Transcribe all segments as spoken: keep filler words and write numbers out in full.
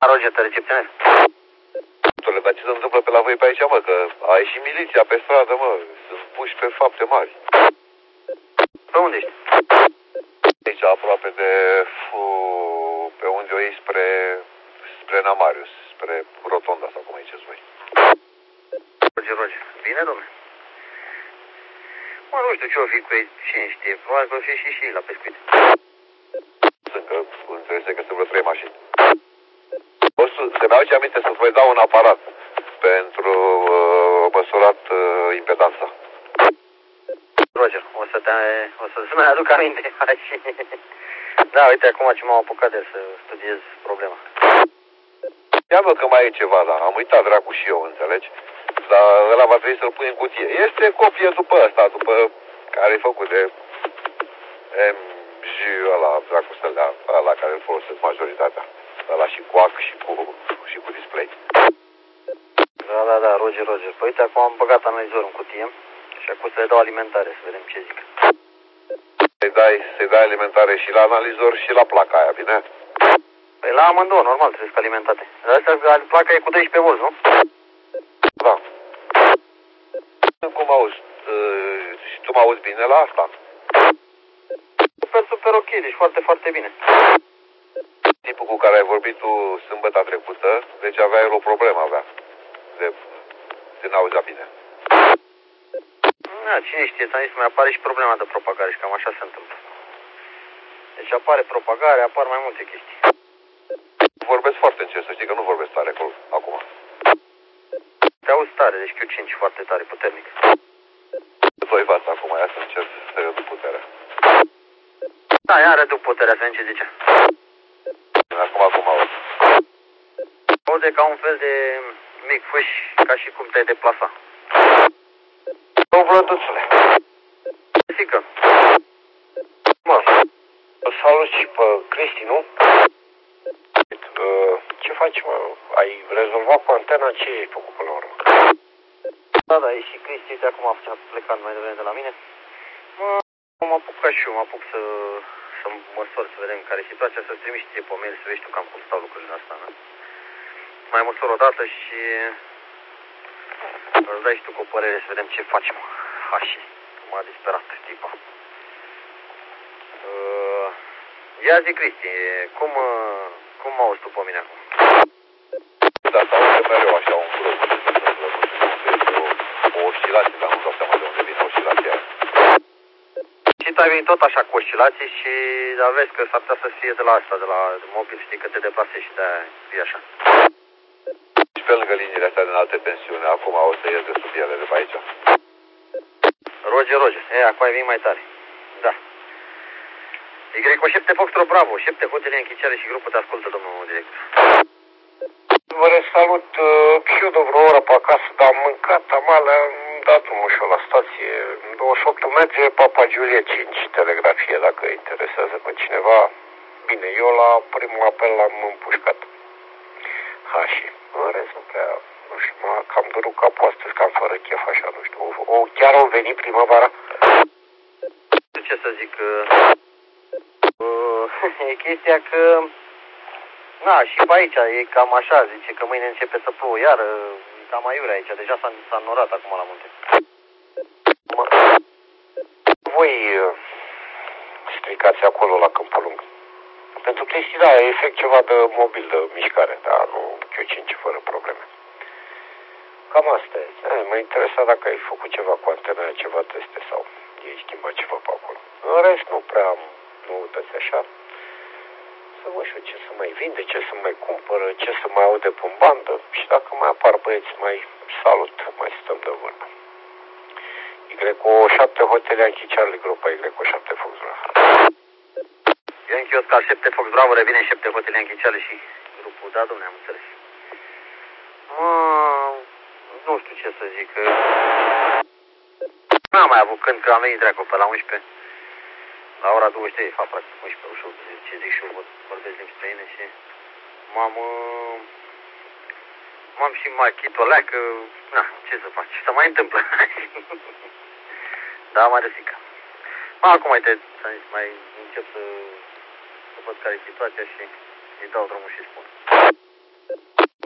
Roger, te recepționez. Dar ce se întâmplă pe la voi pe aici, mă? Că a ieșit miliția pe stradă, mă. Sunt puși pe fapte mari. Pe unde ești? Aici, aproape de... Fu, pe unde o iei spre... spre Namarius, spre Rotonda, sau cum ziceți voi. Roger, Roger. Bine, domnule? Mă, nu știu ce o fi cu ei, cine știe. Probabil că o fi și și ei la pescuit. Sunt că, înțelege că sunt vreo trei mașini. O să, se mi-aduce aminte să-ți voi dau un aparat pentru uh, măsurat uh, impedanța. Roger, o să te, o să-ți mai aduc aminte. Da, uite acum ce m-am apucat de să studiez problema. Ia mă că mai e ceva, da. Am uitat dracu și eu, înțelegi? Dar ăla va trebui să-l pui în cutie. Este copie după ăsta, după care e făcut de M G ăla, dracu să-l ăla care îl folosesc majoritatea. Ăla și cu ac și cu, și cu display. Da, da, da, Roger, Roger. Păi uite, acum am băgat analizorul în cutie și acum să le dau alimentare, să vedem ce zic. Să-i dai, să-i dai alimentare și la analizor și la placa aia, bine? Păi la amândouă, normal, trebuie să alimentate. Dar asta, placa e cu doisprezece volți, nu? Da. Cum auzi? Uh, și tu mă auzi bine la asta? Super, super ok, deci foarte, foarte bine. Tipul cu care ai vorbit tu sâmbătă trecută, deci avea el o problemă, avea. De, de n-auzea bine. Da, cine știe, ți-am zis, mai apare și problema de propagare și cam așa se întâmplă. Deci apare propagare, apar mai multe chestii. Vorbesc foarte încet, să știi că nu vorbesc tare acolo, acum. Te auzi tare, deci Q cinci foarte tare, puternic. Voi v-ați acum, ia să încerc să reduc puterea. Da, ia reduc puterea, să vedem ce zice. Acum, acum aud. Aude ca un fel de mic fâș, ca și cum te-ai deplasa. O, Vlăduțule. Sică. Mă, o salut și pe Cristi, nu? Ce faci, mă? Ai rezolvat cu antena? Ce ai făcut până la urmă? Da, da, e și Cristi, uite, acum a plecat mai devreme de la mine. Mă, m-am apucat și eu, mă apuc să, să măsor, să vedem care e situația, să-ți trimiți ție pe mail, să vezi tu cam cum stau lucrurile astea, nu? Mai măsor o dată și îți dai și tu cu o părere să vedem ce facem. Hași, m-a disperat tipa. Uh, ia zi, Cristi, cum, cum auzi tu pe mine acum? Da, s-a auzit mereu așa un grup. O oscilație, dar nu dau seama de unde vine oscilația aia. Și tu ai venit tot așa cu oscilații și da, vezi că s-ar putea să fie de la asta, de la mobil, știi că te deplasezi și de-aia e așa. Și pe lângă liniile astea de înalte tensiune, acum o să ies de sub ele de pe aici. Roger, Roger, e, acum ai venit mai tare. Da. Y cu șapte Foxtrot Bravo, șapte hotele închiciare și grupul te ascultă, domnul director. Vă salut, și eu de vreo oră pe acasă, dar am mâncat amalea, am dat drumul și eu la stație. douăzeci și opt merge Papa Giulia cinci, telegrafie, dacă interesează pe cineva. Bine, eu la primul apel l-am împușcat. Ha, și în rest nu prea, nu știu, m-a cam durut capul astăzi, cam fără chef, așa, nu știu. O, o, chiar au venit primăvara? Ce să zic, uh, e chestia că, na, și pe aici e cam așa, zice că mâine începe să plouă iar, e cam aiurea aici, deja s-a, s-a înnorat acum la munte. Mă, voi uh, stricați acolo la Câmpul Lung. Pentru Cristi, da, e efect ceva de mobil, de mișcare, dar nu Q cinci fără probleme. Cam asta e. E mă interesa dacă ai făcut ceva cu antena, ceva teste sau ai schimbat ceva pe acolo. În rest, nu prea am noutăți așa. Să văd și eu ce să mai vinde, ce să mai cumpără, ce să mai aude pe bandă și dacă mai apar băieți, mai salut, mai stăm de vorbă. Y cu șapte hotele Yankee Charlie, grupa Y cu șapte Fox Bravo. Yankee Oscar șapte Fox Bravo, revine șapte hotele Yankee Charlie și grupul, da, domne, am înțeles. Mă, nu știu ce să zic. N-am mai avut când, că am venit dracu pe la unsprezece. La ora douăzeci și trei, fapt, practic, unsprezece, ușor, ce zic și eu, vorbesc limbi străine și m-am, m-am și mai chitoleacă, na, ce să fac, ce să mai întâmplă. Da, mai răsică. Ma, acum, uite, mai încep să, să văd care e situația și îi dau drumul și spun.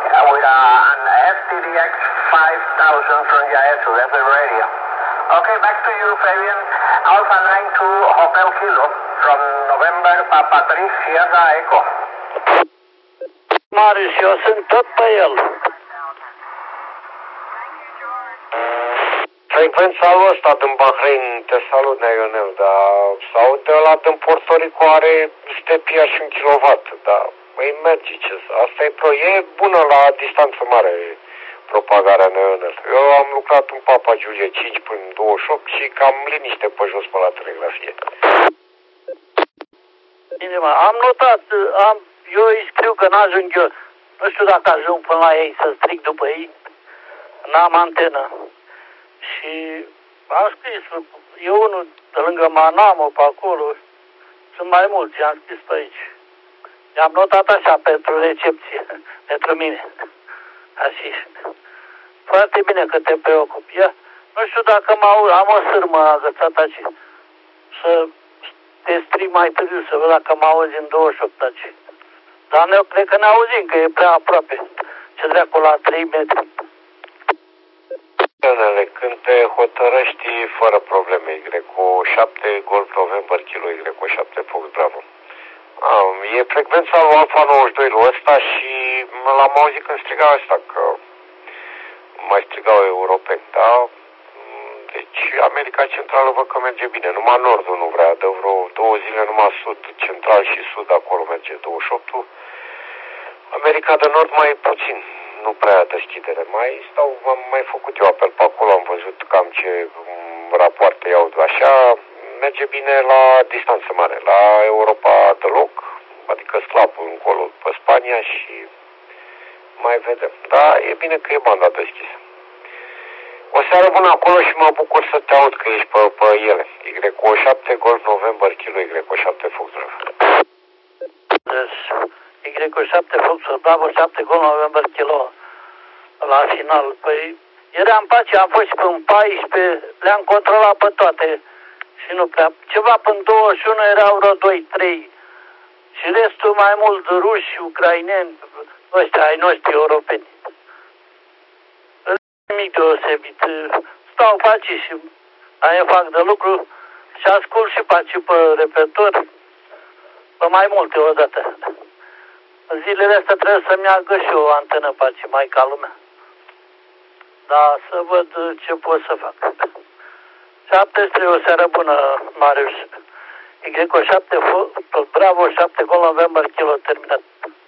Yeah, with uh, an F T D X five thousand from Yaesu, that's the radio. Okay, back to you, Fabian. Alpha nine two Hotel Kilo from November Papa trei Sierra Echo. Marius, eu sunt tot pe el. Frecvența ăsta din Bahrain, te salut, Neionel, dar sau de ăla din Puerto Rico are stepia și un kilowatt, dar îi merge, ce asta e pro, e bună la distanță mare propagarea, Neionel. Eu am lucrat în Papa Giulia cinci până în douăzeci și opt și cam liniște pe jos pe la telegrafie. Bine, mă, am notat, am, eu îi scriu că n-ajung eu, nu știu dacă ajung până la ei să stric după ei, n-am antenă. Și am scris, e unul de lângă Manamo, pe acolo, sunt mai mulți, am scris pe aici. I-am notat așa pentru recepție, pentru mine. Așa. Foarte bine că te preocupi. Ia, nu știu dacă mă aud, am o sârmă agățată aici. Să te strig mai târziu, să văd dacă mă auzi în douăzeci și opt aici. Dar ne, cred că ne auzim, că e prea aproape. Ce dracu la trei metri. Ionele, când te hotărăști fără probleme, Y cu șapte Golf November Kilo, Y cu șapte Fox Bravo. Ah, e frecvența lui Alfa nouăzeci și doi lui ăsta și l-am auzit când striga ăsta, că mai strigau europeni, da? Deci America Centrală văd că merge bine, numai Nordul nu vrea, de vreo două zile numai Sud, Central și Sud acolo merge douăzeci și opt. America de Nord mai puțin, nu prea deschidere. Mai stau, am mai făcut eu apel pe acolo, am văzut cam ce rapoarte iau așa, merge bine la distanță mare, la Europa deloc, adică slab încolo pe Spania și mai vedem. Da, e bine că e banda deschisă. O seară bună acolo și mă bucur să te aud că ești pe, pe ele. Y cu șapte Golf November Kilo, Y cu șapte Fox Bravo. Y cu șapte Fox Bravo, șapte Golf November Kilo la final. Păi eram pe aici, am fost și până paisprezece, le-am controlat pe toate și nu prea. Ceva până douăzeci și unu erau vreo doi trei și restul mai mult ruși, ucraineni, ăștia ai noștri europeni. Nimic deosebit. Stau pe aici și aia fac de lucru și ascult și pe aici pe repetor pe mai multe odată. În zilele astea trebuie să-mi iagă și o antenă pe aici, mai ca lumea. Da, să văd ce pot să fac. șaptezeci și trei, o seară bună, Marius. Y cu șapte Bravo, șapte Golf November Kilo, terminat.